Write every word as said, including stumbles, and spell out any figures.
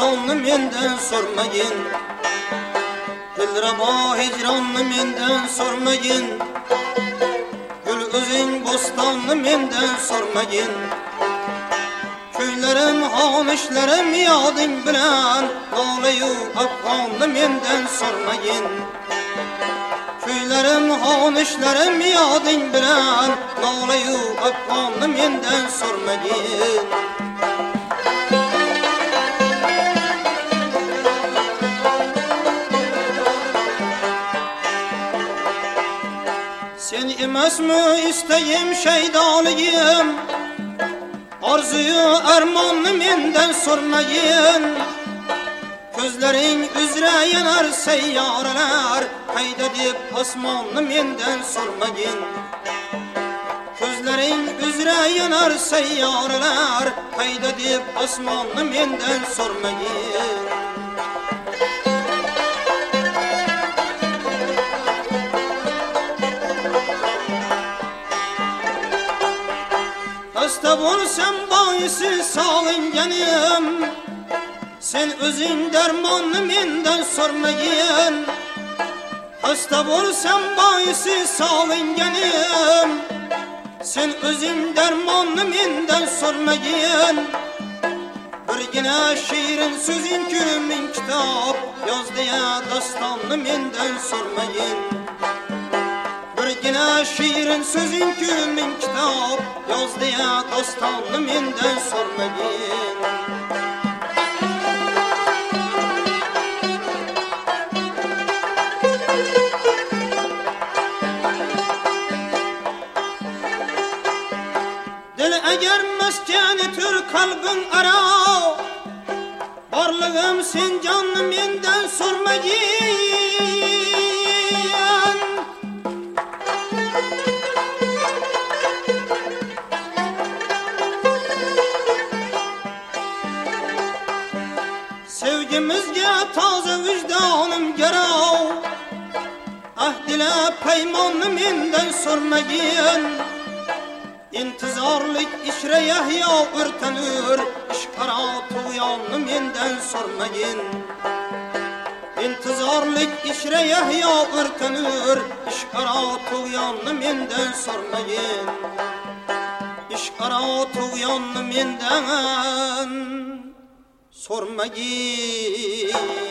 bo'stonni mendan sormagin. Dilrabo hijronni mendan sormagin. Gul o'zing bo'stonni mendan sormagin. Kuylarim, xonishlarim yoding bilan nolayu afg'onni mendan sormagin. Kuylarim, xonishlarim yoding bilan nolayu afg'onni mendan sormagin. Sen emasmi istayim shaydoligim, orzuyu armonni mendan sormagin. Ko'zlaring uzra yanar sayyoralar, qayda deb osmonni mendan sormagin. Ko'zlaring uzra yanar sayyoralar, qayda deb osmonni mendan sormagin. Hasta bo'lsam boisi sog'inganim, sen o'zing darmonni mendan sormagin. Hasta bo'lsam boisi sog'inganim, sen o'zing darmonni mendan sormagin. Birgina shirin so'zing-ku men kitob yozdi-ya dostonni mendan sormagin. Birgina shirin so'zing-ku men kitob yozdi-ya dostonni mendan sormagin. Dil agar maskani tur qalbing aro, borlig'im sen jonni mendan sormagin. Sevgimizga toza vijdonim garov, ahdila paymonni mendan sormagin. İntizarlik işre yahyo o'rtanur, ishqaro tug'yonni mendan sormagin. İntizarlik ishre yahyo o'rtanur, ishqaro tug'yonni mendan sormagin. Ishqaro tug'yonni mendan sormagin.